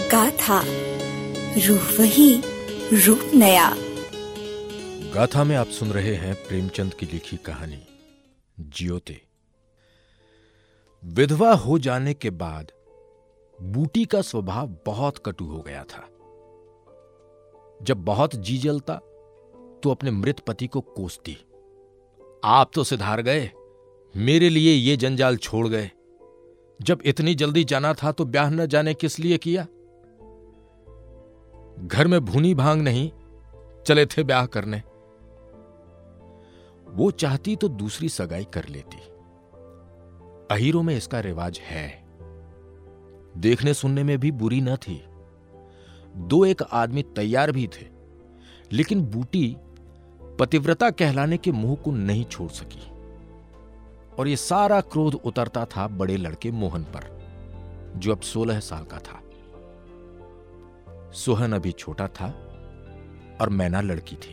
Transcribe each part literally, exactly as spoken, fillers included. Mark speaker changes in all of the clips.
Speaker 1: गाथा, रूह वही, रूप नया।
Speaker 2: गाथा में आप सुन रहे हैं प्रेमचंद की लिखी कहानी ज्योति। विधवा हो जाने के बाद बूटी का स्वभाव बहुत कटु हो गया था। जब बहुत जी जलता तो अपने मृत पति को कोसती, आप तो सिधार गए, मेरे लिए ये जंजाल छोड़ गए। जब इतनी जल्दी जाना था तो ब्याह न जाने किस लिए किया। घर में भूनी भांग नहीं, चले थे ब्याह करने। वो चाहती तो दूसरी सगाई कर लेती। अहीरों में इसका रिवाज है। देखने सुनने में भी बुरी न थी। दो एक आदमी तैयार भी थे, लेकिन बूटी पतिव्रता कहलाने के मुंह को नहीं छोड़ सकी। और ये सारा क्रोध उतरता था बड़े लड़के मोहन पर, जो अब सोलह साल का था। सोहन अभी छोटा था और मैना लड़की थी।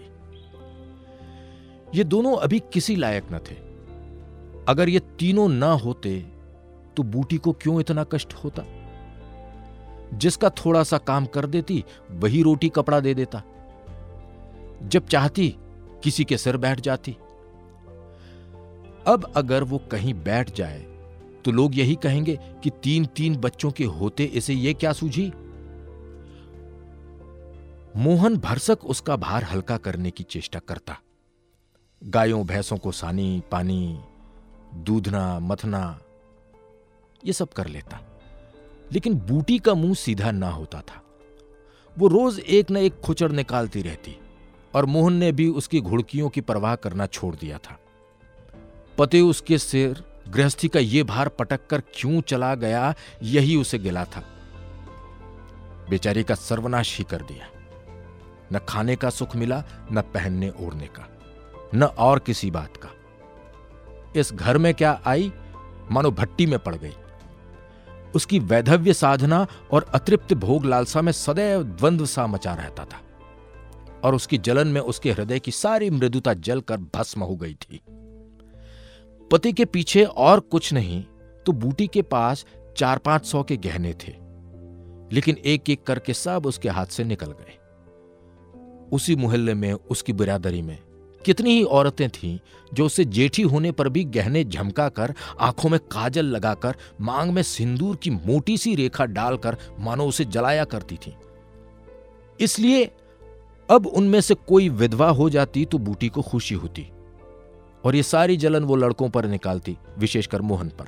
Speaker 2: ये दोनों अभी किसी लायक न थे। अगर ये तीनों ना होते तो बूटी को क्यों इतना कष्ट होता। जिसका थोड़ा सा काम कर देती वही रोटी कपड़ा दे देता। जब चाहती किसी के सिर बैठ जाती। अब अगर वो कहीं बैठ जाए तो लोग यही कहेंगे कि तीन तीन बच्चों के होते इसे ये क्या सूझी। मोहन भरसक उसका भार हल्का करने की चेष्टा करता। गायों भैंसों को सानी पानी, दूधना मथना ये सब कर लेता, लेकिन बूटी का मुंह सीधा ना होता था। वो रोज एक न एक खुचर निकालती रहती और मोहन ने भी उसकी घुड़कियों की परवाह करना छोड़ दिया था। पति उसके सिर गृहस्थी का ये भार पटक कर क्यों चला गया, यही उसे गिला था। बेचारी का सर्वनाश ही कर दिया। न खाने का सुख मिला, न पहनने ओढ़ने का, न और किसी बात का। इस घर में क्या आई, मानो भट्टी में पड़ गई। उसकी वैधव्य साधना और अतृप्त भोग लालसा में सदैव द्वंद्व सा मचा रहता था, और उसकी जलन में उसके हृदय की सारी मृदुता जलकर भस्म हो गई थी। पति के पीछे और कुछ नहीं तो बूटी के पास चार पांच सौ के गहने थे, लेकिन एक एक करके सब उसके हाथ से निकल गए। उसी मोहल्ले में, उसकी बिरादरी में कितनी ही औरतें थीं जो उसे जेठी होने पर भी गहने झमकाकर, आंखों में काजल लगाकर, मांग में सिंदूर की मोटी सी रेखा डालकर मानो उसे जलाया करती थीं। इसलिए अब उनमें से कोई विधवा हो जाती तो बूटी को खुशी होती, और ये सारी जलन वो लड़कों पर निकालती, विशेषकर मोहन पर।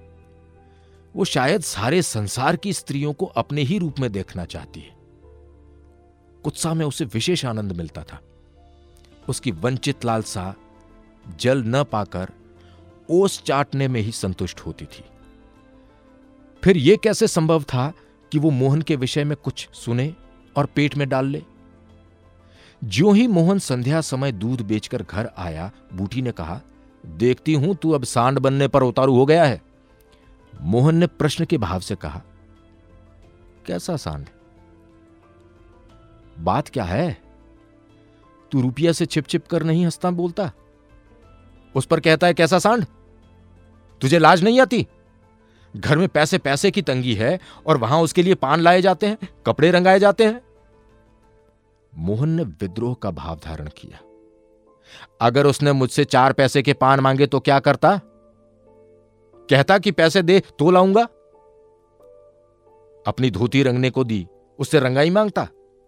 Speaker 2: वो शायद सारे संसार की स्त्रियों को अपने ही रूप में देखना चाहती है। कुत्सा में उसे विशेष आनंद मिलता था। उसकी वंचित लालसा जल न पाकर ओस चाटने में ही संतुष्ट होती थी। फिर यह कैसे संभव था कि वो मोहन के विषय में कुछ सुने और पेट में डाल ले। ज्यों ही मोहन संध्या समय दूध बेचकर घर आया, बूटी ने कहा, देखती हूं तू अब सांड बनने पर उतारू हो गया है। मोहन ने प्रश्न के भाव से कहा, कैसा सांड? बात क्या है? तू रुपया से छिप छिप कर नहीं हंसता बोलता, उस पर कहता है कैसा सांड? तुझे लाज नहीं आती? घर में पैसे पैसे की तंगी है और वहां उसके लिए पान लाए जाते हैं, कपड़े रंगाए जाते हैं। मोहन ने विद्रोह का भाव धारण किया। अगर उसने मुझसे चार पैसे के पान मांगे तो क्या करता? कहता कि पैसे दे तो लाऊंगा। अपनी धोती रंगने को दी, उससे रंगाई मांगता।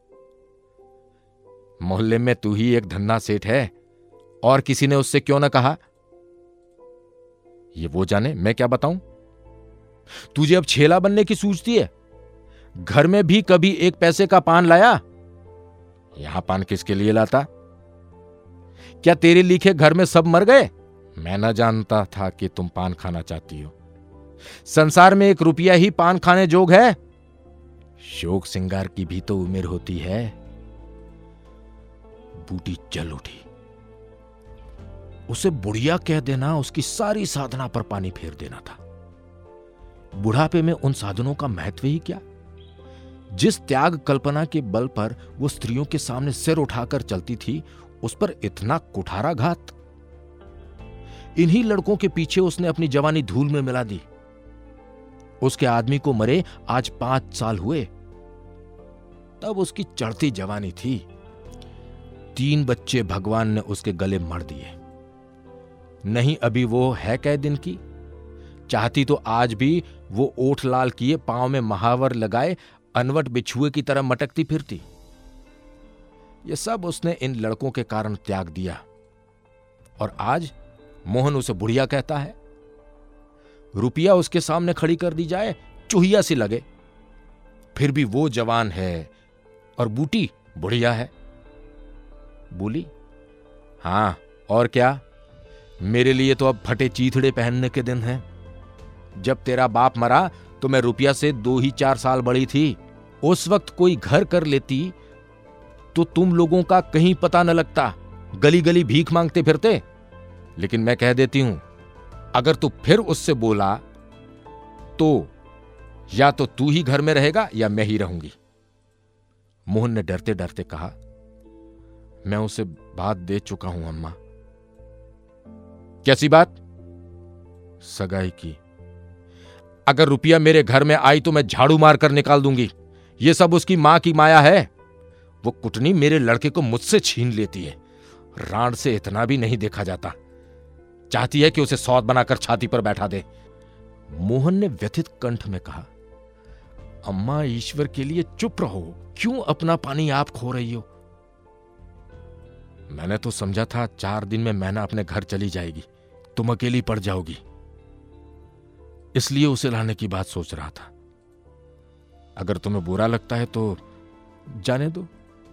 Speaker 2: मोहल्ले में तू ही एक धन्ना सेठ है, और किसी ने उससे क्यों ना कहा? ये वो जाने, मैं क्या बताऊं। तुझे अब छेला बनने की सूझती है। घर में भी कभी एक पैसे का पान लाया? यहां पान किसके लिए लाता? क्या तेरे लिखे घर में सब मर गए? मैं न जानता था कि तुम पान खाना चाहती हो। संसार में एक रुपया ही पान खाने जोग है। शोक सिंगार की भी तो उम्र होती है। बूटी जल उठी। उसे बुढ़िया कह देना उसकी सारी साधना पर पानी फेर देना था। बुढ़ापे में उन साधनों का महत्व ही क्या। जिस त्याग कल्पना के बल पर वो स्त्रियों के सामने सिर उठाकर चलती थी, उस पर इतना कुठाराघात। इन्हीं लड़कों के पीछे उसने अपनी जवानी धूल में मिला दी। उसके आदमी को मरे आज पांच साल हुए। तब उसकी चढ़ती जवानी थी। तीन बच्चे भगवान ने उसके गले मढ़ दिए। नहीं अभी वो है कै दिन की, चाहती तो आज भी वो ओठ लाल किए, पांव में महावर लगाए, अनवट बिछुए की तरह मटकती फिरती। ये सब उसने इन लड़कों के कारण त्याग दिया, और आज मोहन उसे बुढ़िया कहता है। रुपया उसके सामने खड़ी कर दी जाए, चूहिया सी लगे। फिर भी वो जवान है और बूटी बुढ़िया है। बोली, हां और क्या, मेरे लिए तो अब फटे चीथड़े पहनने के दिन हैं। जब तेरा बाप मरा तो मैं रुपया से दो ही चार साल बड़ी थी। उस वक्त कोई घर कर लेती तो तुम लोगों का कहीं पता न लगता, गली गली भीख मांगते फिरते। लेकिन मैं कह देती हूं, अगर तू फिर उससे बोला तो या तो तू ही घर में रहेगा या मैं ही रहूंगी। मोहन ने डरते डरते कहा, मैं उसे बात दे चुका हूं अम्मा। कैसी बात? सगाई की। अगर रुपया मेरे घर में आई तो मैं झाड़ू मारकर निकाल दूंगी। यह सब उसकी मां की माया है। वो कुटनी मेरे लड़के को मुझसे छीन लेती है। रांड से इतना भी नहीं देखा जाता। चाहती है कि उसे सौत बनाकर छाती पर बैठा दे। मोहन ने व्यथित कंठ में कहा, अम्मा ईश्वर के लिए चुप रहो, क्यों अपना पानी आप खो रही हो? मैंने तो समझा था चार दिन में मैना अपने घर चली जाएगी, तुम अकेली पड़ जाओगी, इसलिए उसे लाने की बात सोच रहा था। अगर तुम्हें बुरा लगता है तो जाने दो।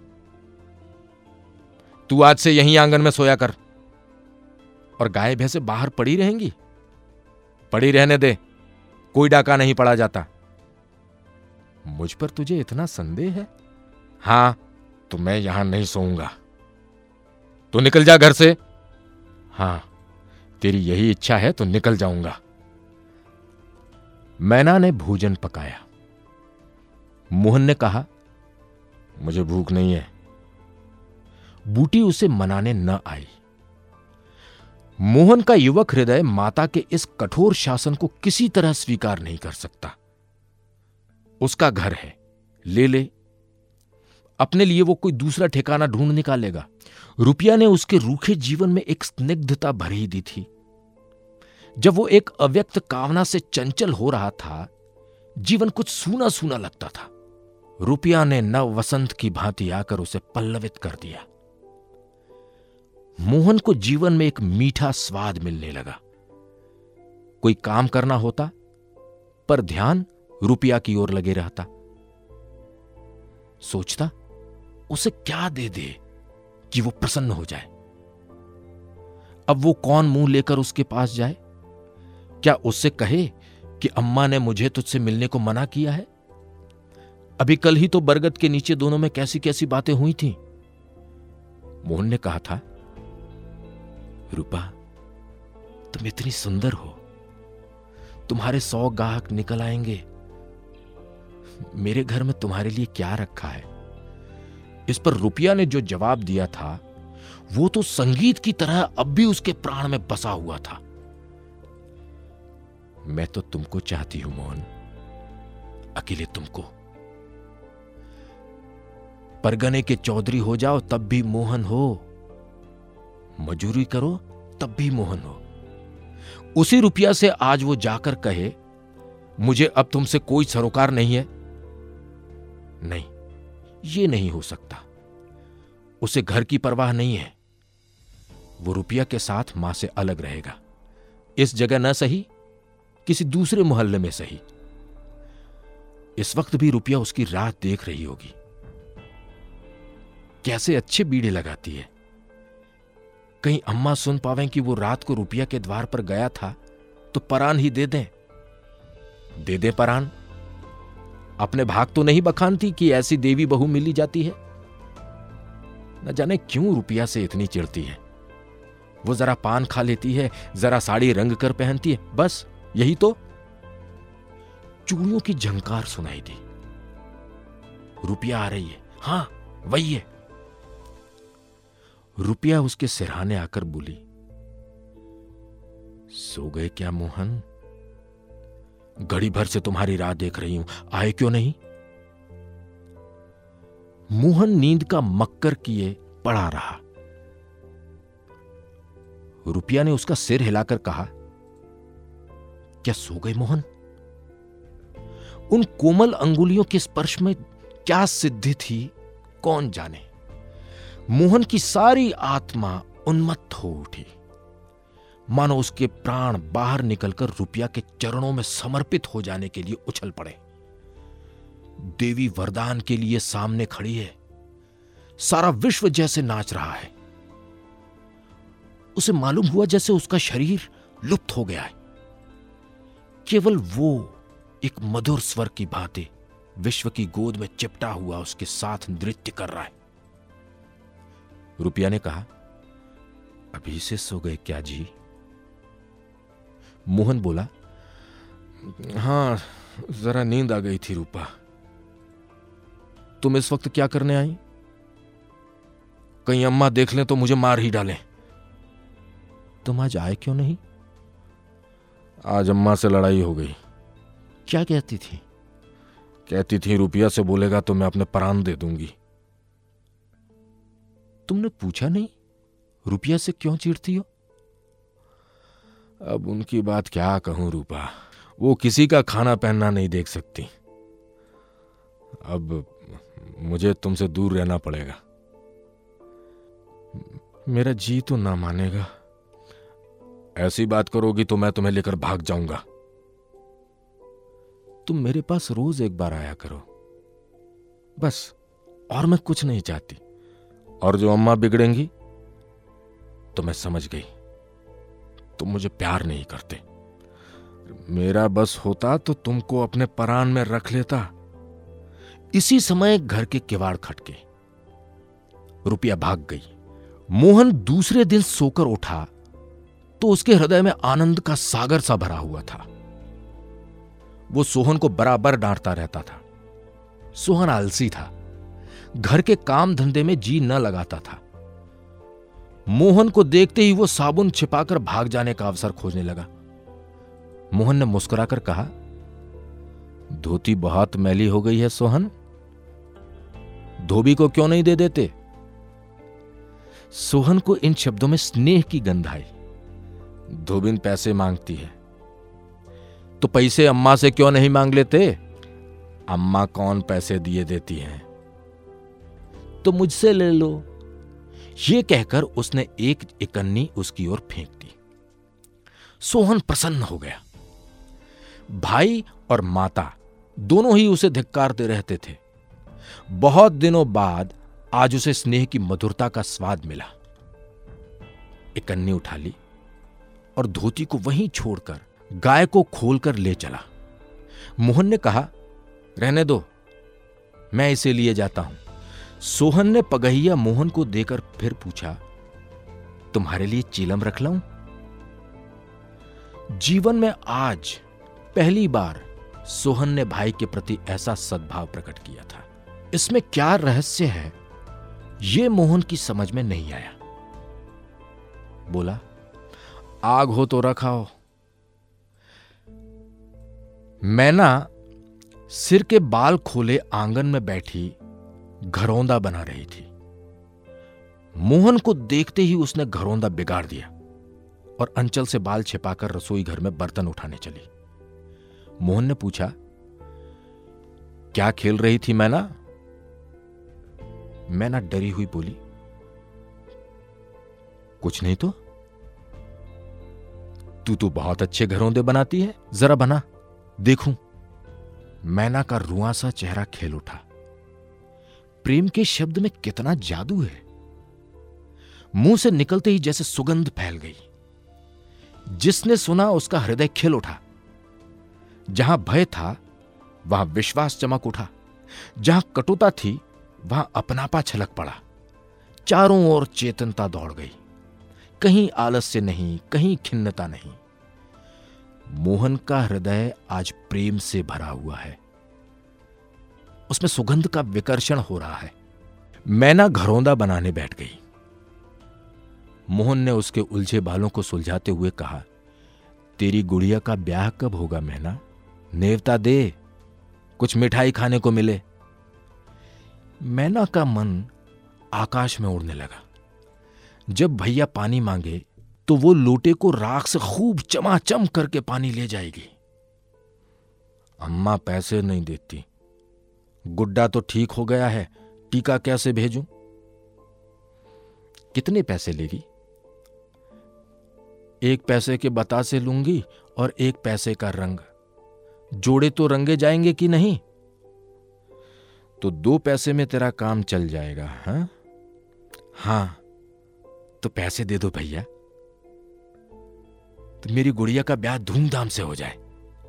Speaker 2: तू आज से यहीं आंगन में सोया कर, और गाय भैंसे बाहर पड़ी रहेंगी। पड़ी रहने दे, कोई डाका नहीं पड़ा जाता। मुझ पर तुझे इतना संदेह है? हां, तो मैं यहां नहीं सोऊंगा। तो निकल जा घर से। हां, तेरी यही इच्छा है तो निकल जाऊंगा। मैना ने भोजन पकाया। मोहन ने कहा, मुझे भूख नहीं है। बूटी उसे मनाने न आई। मोहन का युवक हृदय माता के इस कठोर शासन को किसी तरह स्वीकार नहीं कर सकता। उसका घर है, ले ले। अपने लिए वो कोई दूसरा ठिकाना ढूंढ निकालेगा। रुपया ने उसके रूखे जीवन में एक स्निग्धता भर ही दी थी। जब वो एक अव्यक्त कामना से चंचल हो रहा था, जीवन कुछ सूना सूना लगता था। रुपया ने नव वसंत की भांति आकर उसे पल्लवित कर दिया। मोहन को जीवन में एक मीठा स्वाद मिलने लगा। कोई काम करना होता, पर ध्यान रुपया की ओर लगे रहता। सोचता, उसे क्या दे दे कि वो प्रसन्न हो जाए। अब वो कौन मुंह लेकर उसके पास जाए? क्या उससे कहे कि अम्मा ने मुझे तुझसे मिलने को मना किया है? अभी कल ही तो बरगद के नीचे दोनों में कैसी कैसी बातें हुई थी। मोहन ने कहा था, रूपा, तुम इतनी सुंदर हो, तुम्हारे सौ गाहक निकल आएंगे। मेरे घर में तुम्हारे लिए क्या रखा है? इस पर रुपया ने जो जवाब दिया था, वो तो संगीत की तरह अब भी उसके प्राण में बसा हुआ था। मैं तो तुमको चाहती हूं मोहन, अकेले तुमको। परगने के चौधरी हो जाओ तब भी मोहन हो, मजूरी करो तब भी मोहन हो। उसी रुपया से आज वो जाकर कहे, मुझे अब तुमसे कोई सरोकार नहीं है। नहीं, ये नहीं हो सकता। उसे घर की परवाह नहीं है। वो रुपया के साथ मां से अलग रहेगा। इस जगह न सही, किसी दूसरे मोहल्ले में सही। इस वक्त भी रुपया उसकी राह देख रही होगी। कैसे अच्छे बीड़े लगाती है। कहीं अम्मा सुन पावें कि वो रात को रुपया के द्वार पर गया था तो परान ही दे दें। दे दे परान। अपने भाग तो नहीं बखानती कि ऐसी देवी बहू मिली जाती है। न जाने क्यों रुपया से इतनी चिढ़ती है। वो जरा पान खा लेती है, जरा साड़ी रंग कर पहनती है, बस यही तो। चूड़ियों की झंकार सुनाई दी। रुपया आ रही है। हां, वही है। रुपया उसके सिरहाने आकर बोली, सो गए क्या मोहन? घड़ी भर से तुम्हारी राह देख रही हूं, आए क्यों नहीं? मोहन नींद का मक्कर किए पड़ा रहा। रुपया ने उसका सिर हिलाकर कहा, क्या सो गए मोहन? उन कोमल अंगुलियों के स्पर्श में क्या सिद्धि थी कौन जाने। मोहन की सारी आत्मा उन्मत्त हो उठी, मानो उसके प्राण बाहर निकलकर रुपया के चरणों में समर्पित हो जाने के लिए उछल पड़े। देवी वरदान के लिए सामने खड़ी है, सारा विश्व जैसे नाच रहा है। उसे मालूम हुआ जैसे उसका शरीर लुप्त हो गया है, केवल वो एक मधुर स्वर की भांति विश्व की गोद में चिपटा हुआ उसके साथ नृत्य कर रहा है। रुपया ने कहा, अभी से सो गए क्या जी? मोहन बोला, हां, जरा नींद आ गई थी रूपा। तुम इस वक्त क्या करने आई? कहीं अम्मा देख लें तो मुझे मार ही डालें। तुम आज आए क्यों नहीं? आज अम्मा से लड़ाई हो गई। क्या कहती थी? कहती थी रुपया से बोलेगा तो मैं अपने प्राण दे दूंगी। तुमने पूछा नहीं रुपया से क्यों चिढ़ती हो? अब उनकी बात क्या कहूं रूपा, वो किसी का खाना पहनना नहीं देख सकती। अब मुझे तुमसे दूर रहना पड़ेगा। मेरा जी तो ना मानेगा। ऐसी बात करोगी तो मैं तुम्हें लेकर भाग जाऊंगा। तुम मेरे पास रोज एक बार आया करो, बस, और मैं कुछ नहीं चाहती। और जो अम्मा बिगड़ेंगी तो मैं समझ गई, तुम मुझे प्यार नहीं करते। मेरा बस होता तो तुमको अपने परान में रख लेता। इसी समय घर के किवाड़ खटके, रुपया भाग गई। मोहन दूसरे दिन सोकर उठा तो उसके हृदय में आनंद का सागर सा भरा हुआ था। वो सोहन को बराबर डांटता रहता था। सोहन आलसी था, घर के काम धंधे में जी न लगाता था। मोहन को देखते ही वो साबुन छिपाकर भाग जाने का अवसर खोजने लगा। मोहन ने मुस्कुराकर कहा, धोती बहुत मैली हो गई है सोहन, धोबी को क्यों नहीं दे देते? सोहन को इन शब्दों में स्नेह की गंध आई। धोबिन पैसे मांगती है तो पैसे अम्मा से क्यों नहीं मांग लेते? अम्मा कौन पैसे दिए देती हैं, तो मुझसे ले लो। यह कहकर उसने एक इकन्नी उसकी ओर फेंक दी। सोहन प्रसन्न हो गया। भाई और माता दोनों ही उसे धिक्कारते रहते थे। बहुत दिनों बाद आज उसे स्नेह की मधुरता का स्वाद मिला। इकन्नी उठा ली और धोती को वहीं छोड़कर गाय को खोलकर ले चला। मोहन ने कहा, रहने दो, मैं इसे लिए जाता हूं। सोहन ने पगहिया मोहन को देकर फिर पूछा, तुम्हारे लिए चीलम रख लाऊं? जीवन में आज पहली बार सोहन ने भाई के प्रति ऐसा सद्भाव प्रकट किया था। इसमें क्या रहस्य है, यह मोहन की समझ में नहीं आया। बोला, आग हो तो रखाओ। मैना सिर के बाल खोले आंगन में बैठी घरौंदा बना रही थी। मोहन को देखते ही उसने घरौंदा बिगाड़ दिया और अंचल से बाल छिपाकर रसोई घर में बर्तन उठाने चली। मोहन ने पूछा, क्या खेल रही थी मैना? मैना डरी हुई बोली, कुछ नहीं तो। तू तो बहुत अच्छे घरौंदे बनाती है, जरा बना देखूं। मैना का रुआं सा चेहरा खेल उठा। प्रेम के शब्द में कितना जादू है। मुंह से निकलते ही जैसे सुगंध फैल गई। जिसने सुना उसका हृदय खिल उठा। जहां भय था वहां विश्वास चमक उठा। जहां कटुता थी वहां अपनापा छलक पड़ा। चारों ओर चेतनता दौड़ गई। कहीं आलस्य नहीं, कहीं खिन्नता नहीं। मोहन का हृदय आज प्रेम से भरा हुआ है। उसमें सुगंध का विकर्षण हो रहा है। मैना घरौंदा बनाने बैठ गई। मोहन ने उसके उलझे बालों को सुलझाते हुए कहा, तेरी गुड़िया का ब्याह कब होगा मैना? नेवता दे, कुछ मिठाई खाने को मिले। मैना का मन आकाश में उड़ने लगा। जब भैया पानी मांगे तो वो लोटे को राख से खूब चमाचम करके पानी ले जाएगी। अम्मा पैसे नहीं देती, गुड्डा तो ठीक हो गया है, टीका कैसे भेजूं? कितने पैसे लेगी? एक पैसे के बतासे लूंगी और एक पैसे का रंग, जोड़े तो रंगे जाएंगे कि नहीं? तो दो पैसे में तेरा काम चल जाएगा। हाँ हाँ, तो पैसे दे दो भैया, तो मेरी गुड़िया का ब्याह धूमधाम से हो जाए।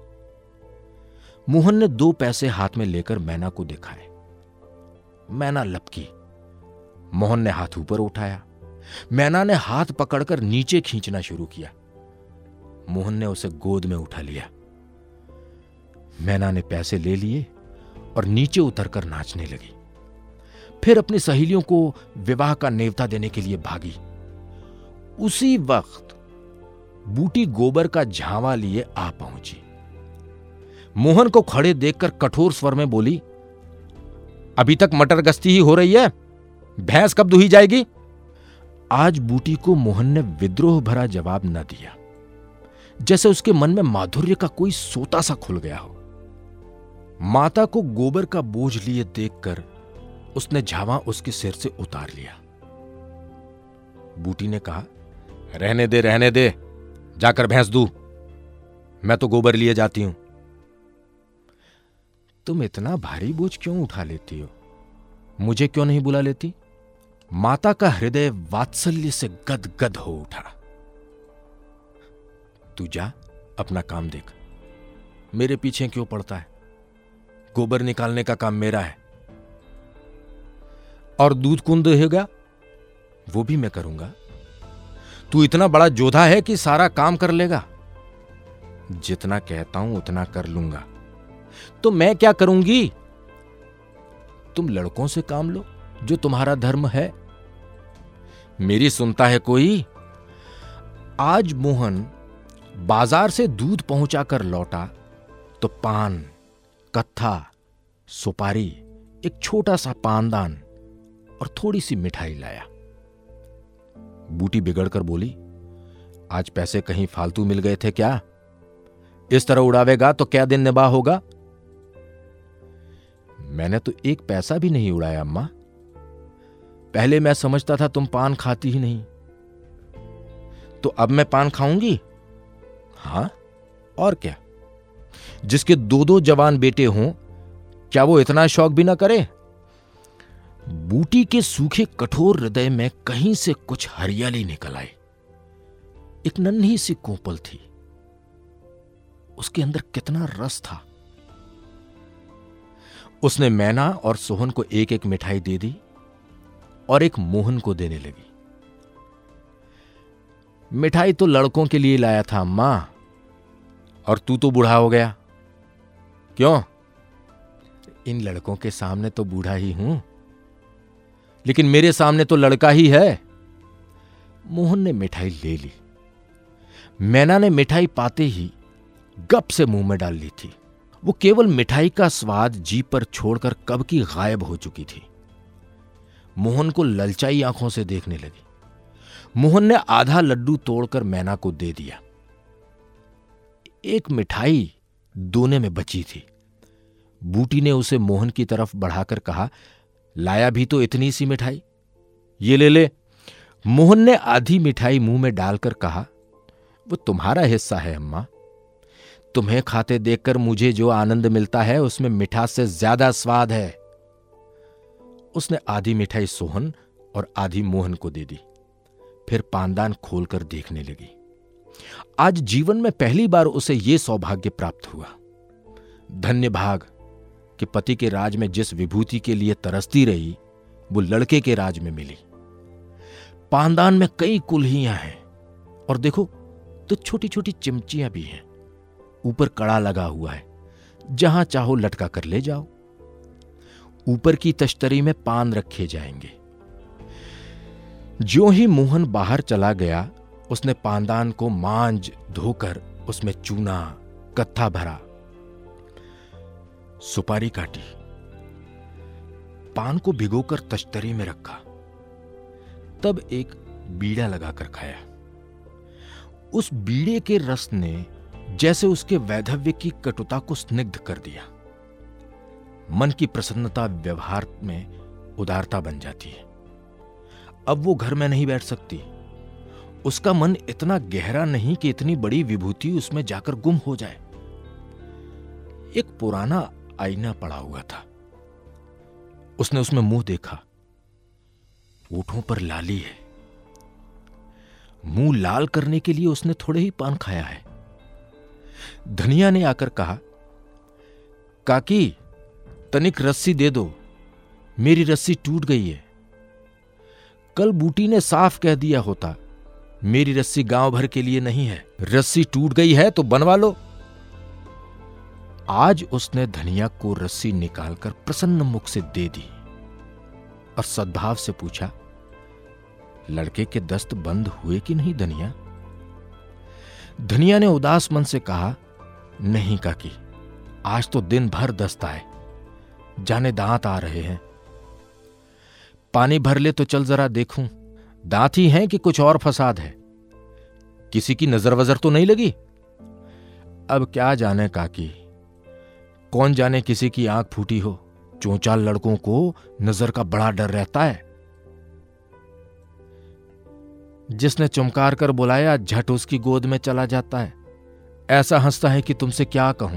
Speaker 2: मोहन ने दो पैसे हाथ में लेकर मैना को दिखाए। मैना लपकी। मोहन ने हाथ ऊपर उठाया। मैना ने हाथ पकड़कर नीचे खींचना शुरू किया। मोहन ने उसे गोद में उठा लिया। मैना ने पैसे ले लिए और नीचे उतरकर नाचने लगी। फिर अपनी सहेलियों को विवाह का नेवता देने के लिए भागी। उसी वक्त बूटी गोबर का झावा लिए आ पहुंची। मोहन को खड़े देखकर कठोर स्वर में बोली, अभी तक मटर गश्ती ही हो रही है, भैंस कब दुही जाएगी? आज बूटी को मोहन ने विद्रोह भरा जवाब न दिया, जैसे उसके मन में माधुर्य का कोई सोता सा खुल गया हो। माता को गोबर का बोझ लिए देखकर उसने झावा उसके सिर से उतार लिया। बूटी ने कहा, रहने दे रहने दे, जाकर भैंस दू, मैं तो गोबर लिए जाती हूं। तुम इतना भारी बोझ क्यों उठा लेती हो? मुझे क्यों नहीं बुला लेती? माता का हृदय वात्सल्य से गदगद हो उठा। तू जा, अपना काम देख, मेरे पीछे क्यों पड़ता है? गोबर निकालने का काम मेरा है। और दूध कौन दुहेगा? वो भी मैं करूंगा। तू इतना बड़ा जोधा है कि सारा काम कर लेगा? जितना कहता हूं उतना कर लूंगा। तो मैं क्या करूंगी? तुम लड़कों से काम लो, जो तुम्हारा धर्म है। मेरी सुनता है कोई? आज मोहन बाजार से दूध पहुंचाकर लौटा तो पान, कत्था, सुपारी, एक छोटा सा पानदान और थोड़ी सी मिठाई लाया। बूटी बिगड़कर बोली, आज पैसे कहीं फालतू मिल गए थे क्या? इस तरह उड़ावेगा तो क्या दिन निबाह होगा? मैंने तो एक पैसा भी नहीं उड़ाया अम्मा। पहले मैं समझता था तुम पान खाती ही नहीं, तो अब मैं पान खाऊंगी? हां, और क्या? जिसके दो दो जवान बेटे हों, क्या वो इतना शौक भी ना करे? बूटी के सूखे कठोर हृदय में कहीं से कुछ हरियाली निकल आई। एक नन्ही सी कोपल थी, उसके अंदर कितना रस था। उसने मैना और सोहन को एक एक मिठाई दे दी और एक मोहन को देने लगी। मिठाई तो लड़कों के लिए लाया था अम्मा, और तू तो बूढ़ा हो गया। क्यों? इन लड़कों के सामने तो बूढ़ा ही हूं, लेकिन मेरे सामने तो लड़का ही है। मोहन ने मिठाई ले ली। मैना ने मिठाई पाते ही गप से मुंह में डाल ली थी। वो केवल मिठाई का स्वाद जीभ पर छोड़कर कब की गायब हो चुकी थी। मोहन को ललचाई आंखों से देखने लगी। मोहन ने आधा लड्डू तोड़कर मैना को दे दिया। एक मिठाई दोने में बची थी। बूटी ने उसे मोहन की तरफ बढ़ाकर कहा, लाया भी तो इतनी सी मिठाई, ये ले ले। मोहन ने आधी मिठाई मुंह में डालकर कहा, वो तुम्हारा हिस्सा है अम्मा। तुम्हें खाते देखकर मुझे जो आनंद मिलता है उसमें मिठास से ज्यादा स्वाद है। उसने आधी मिठाई सोहन और आधी मोहन को दे दी, फिर पानदान खोलकर देखने लगी। आज जीवन में पहली बार उसे यह सौभाग्य प्राप्त हुआ। धन्य भाग कि पति के राज में जिस विभूति के लिए तरसती रही, वो लड़के के राज में मिली। पानदान में कई कुल्हियां हैं, और देखो तो छोटी छोटी चिमचियां भी हैं। ऊपर कड़ा लगा हुआ है, जहां चाहो लटका कर ले जाओ। ऊपर की तश्तरी में पान रखे जाएंगे। ज्यों ही मोहन बाहर चला गया, उसने पानदान को मांज धोकर उसमें चूना, कत्था भरा, सुपारी काटी। पान को भिगोकर तश्तरे में रखा, तब एक बीड़ा लगाकर खाया। उस बीड़े के रस ने जैसे उसके वैधव्य की कटुता को स्निग्ध कर दिया। मन की प्रसन्नता व्यवहार में उदारता बन जाती है। अब वो घर में नहीं बैठ सकती। उसका मन इतना गहरा नहीं कि इतनी बड़ी विभूति उसमें जाकर गुम हो जाए। एक पुराना आईना पड़ा हुआ था। उसने उसमें मुंह देखा। होठों पर लाली है। मुंह लाल करने के लिए उसने थोड़े ही पान खाया है। धनिया ने आकर कहा, काकी तनिक रस्सी दे दो, मेरी रस्सी टूट गई है। कल बूटी ने साफ कह दिया होता, मेरी रस्सी गांव भर के लिए नहीं है, रस्सी टूट गई है तो बनवा लो। आज उसने धनिया को रस्सी निकालकर प्रसन्न मुख से दे दी और सद्भाव से पूछा, लड़के के दस्त बंद हुए कि नहीं धनिया? धनिया ने उदास मन से कहा, नहीं काकी, आज तो दिन भर दस्त आए, जाने दांत आ रहे हैं। पानी भर ले तो चल जरा देखूं, दांत ही हैं कि कुछ और फसाद है? किसी की नजर वजर तो नहीं लगी? अब क्या जाने काकी, कौन जाने किसी की आंख फूटी हो। चोंचाल लड़कों को नजर का बड़ा डर रहता है। जिसने चमकार कर बुलाया झट उसकी गोद में चला जाता है। ऐसा हंसता है कि तुमसे क्या कहूं।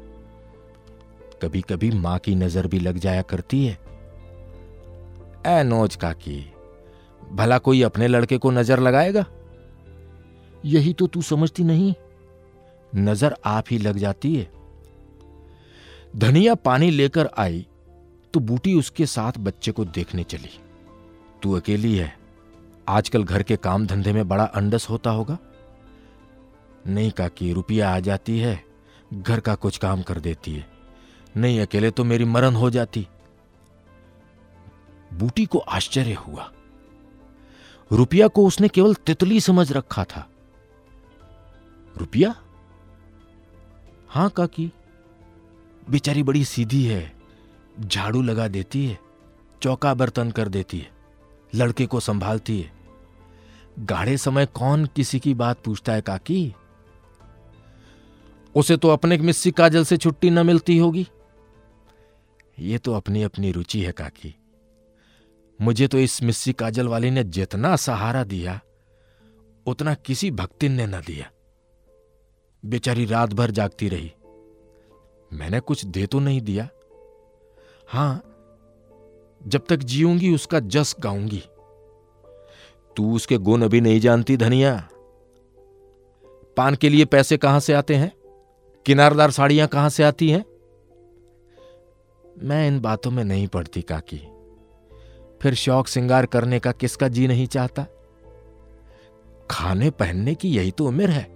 Speaker 2: कभी कभी मां की नजर भी लग जाया करती है। ऐ नोच काकी, भला कोई अपने लड़के को नजर लगाएगा? यही तो तू समझती नहीं, नजर आप ही लग जाती है। धनिया पानी लेकर आई तो बूटी उसके साथ बच्चे को देखने चली। तू अकेली है, आजकल घर के काम धंधे में बड़ा अंडस होता होगा। नहीं काकी, रुपया आ जाती है, घर का कुछ काम कर देती है। नहीं अकेले तो मेरी मरण हो जाती। बूटी को आश्चर्य हुआ। रुपया को उसने केवल तितली समझ रखा था। रुपया? हां काकी, बेचारी बड़ी सीधी है, झाड़ू लगा देती है, चौका बर्तन कर देती है, लड़के को संभालती है। गाढ़े समय कौन किसी की बात पूछता है काकी? उसे तो अपने मिस्सी काजल से छुट्टी न मिलती होगी। ये तो अपनी अपनी रुचि है काकी। मुझे तो इस मिस्सी काजल वाली ने जितना सहारा दिया उतना किसी भक्तिन ने न दिया। बेचारी रात भर जागती रही। मैंने कुछ दे तो नहीं दिया। हां, जब तक जीऊंगी उसका जस गाऊंगी। तू उसके गुण अभी नहीं जानती धनिया। पान के लिए पैसे कहां से आते हैं? किनारदार साड़ियां कहां से आती हैं? मैं इन बातों में नहीं पड़ती काकी। फिर शौक श्रृंगार करने का किसका जी नहीं चाहता? खाने पहनने की यही तो उम्र है।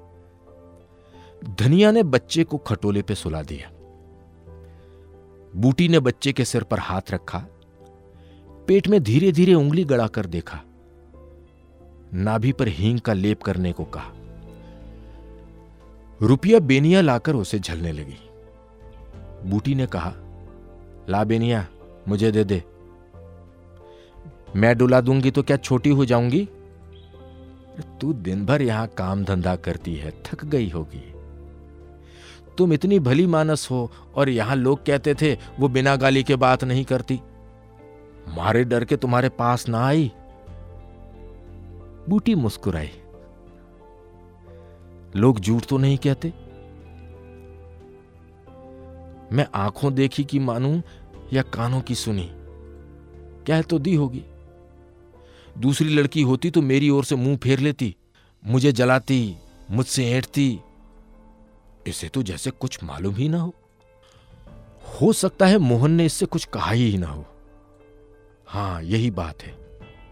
Speaker 2: धनिया ने बच्चे को खटोले पे सुला दिया। बूटी ने बच्चे के सिर पर हाथ रखा, पेट में धीरे धीरे उंगली गड़ाकर देखा, नाभि पर हींग का लेप करने को कहा। रुपया बेनिया लाकर उसे झलने लगी। बूटी ने कहा, ला बेनिया, मुझे दे दे। मैं डुला दूंगी तो क्या छोटी हो जाऊंगी? तू दिन भर यहां काम धंधा करती है, थक गई होगी। तुम इतनी भली मानस हो और यहां लोग कहते थे वो बिना गाली के बात नहीं करती। मारे डर के तुम्हारे पास ना आई। बूटी मुस्कुराई। लोग झूठ तो नहीं कहते। मैं आंखों देखी कि मानूं या कानों की सुनी? कह तो दी होगी। दूसरी लड़की होती तो मेरी ओर से मुंह फेर लेती, मुझे जलाती, मुझसे ऐंठती। इसे तो जैसे कुछ मालूम ही ना हो। हो सकता है मोहन ने इससे कुछ कहा ही ना हो। हां, यही बात है।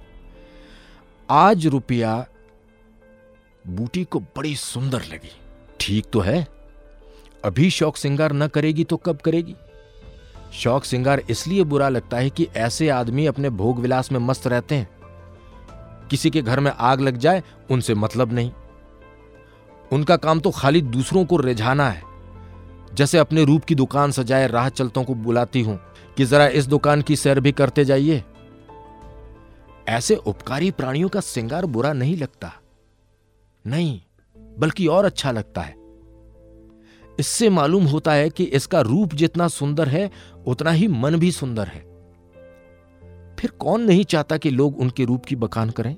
Speaker 2: आज रुपया बूटी को बड़ी सुंदर लगी। ठीक तो है, अभी शौक श्रृंगार न करेगी तो कब करेगी? शौक श्रृंगार इसलिए बुरा लगता है कि ऐसे आदमी अपने भोग विलास में मस्त रहते हैं। किसी के घर में आग लग जाए उनसे मतलब नहीं। उनका काम तो खाली दूसरों को रिझाना है। जैसे अपने रूप की दुकान सजाए राह चलतों को बुलाती हूं कि जरा इस दुकान की सैर भी करते जाइए। ऐसे उपकारी प्राणियों का श्रृंगार बुरा नहीं लगता, नहीं, बल्कि और अच्छा लगता है। इससे मालूम होता है कि इसका रूप जितना सुंदर है उतना ही मन भी सुंदर है। फिर कौन नहीं चाहता कि लोग उनके रूप की बखान करें?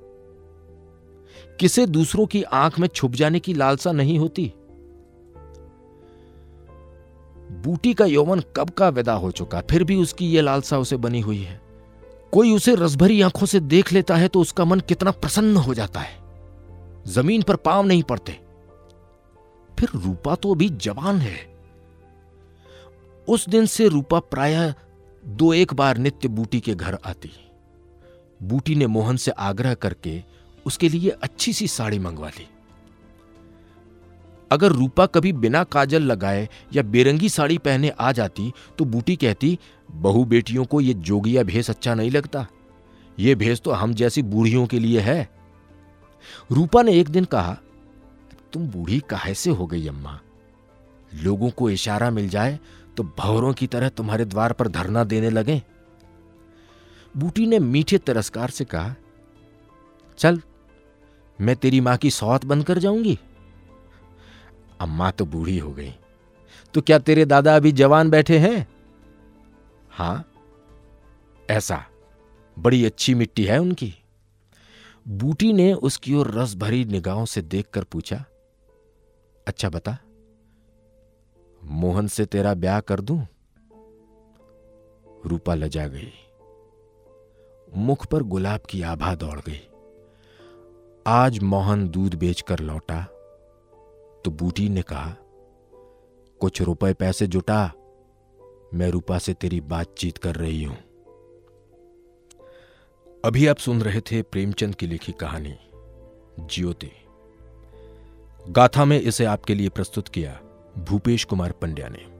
Speaker 2: किसे दूसरों की आंख में छुप जाने की लालसा नहीं होती? बूटी का यौवन कब का विदा हो चुका, फिर भी उसकी यह लालसा उसे बनी हुई है। कोई उसे रसभरी आंखों से देख लेता है तो उसका मन कितना प्रसन्न हो जाता है, जमीन पर पांव नहीं पड़ते। फिर रूपा तो अभी जवान है। उस दिन से रूपा प्रायः दो एक बार नित्य बूटी के घर आती। बूटी ने मोहन से आग्रह करके उसके लिए अच्छी सी साड़ी मंगवा ली। अगर रूपा कभी बिना काजल लगाए या बेरंगी साड़ी पहने आ जाती तो बूटी कहती, बहू बेटियों को यह जोगिया भेष अच्छा नहीं लगता, यह भेष तो हम जैसी बूढ़ियों के लिए है। रूपा ने एक दिन कहा, तुम बूढ़ी काहे से हो गई अम्मा? लोगों को इशारा मिल जाए तो भंवरों की तरह तुम्हारे द्वार पर धरना देने लगे। बूटी ने मीठे तिरस्कार से कहा, चल मैं तेरी मां की सौत बनकर जाऊंगी। अम्मा तो बूढ़ी हो गई, तो क्या तेरे दादा अभी जवान बैठे हैं? हां, ऐसा, बड़ी अच्छी मिट्टी है उनकी। बूटी ने उसकी ओर रस भरी निगाहों से देखकर पूछा, अच्छा बता, मोहन से तेरा ब्याह कर दूं? रूपा लजा गई, मुख पर गुलाब की आभा दौड़ गई। आज मोहन दूध बेचकर लौटा तो बूटी ने कहा, कुछ रुपए पैसे जुटा, मैं रूपा से तेरी बातचीत कर रही हूं। अभी आप सुन रहे थे प्रेमचंद की लिखी कहानी ज्योति। गाथा में इसे आपके लिए प्रस्तुत किया भूपेश कुमार पंड्या ने।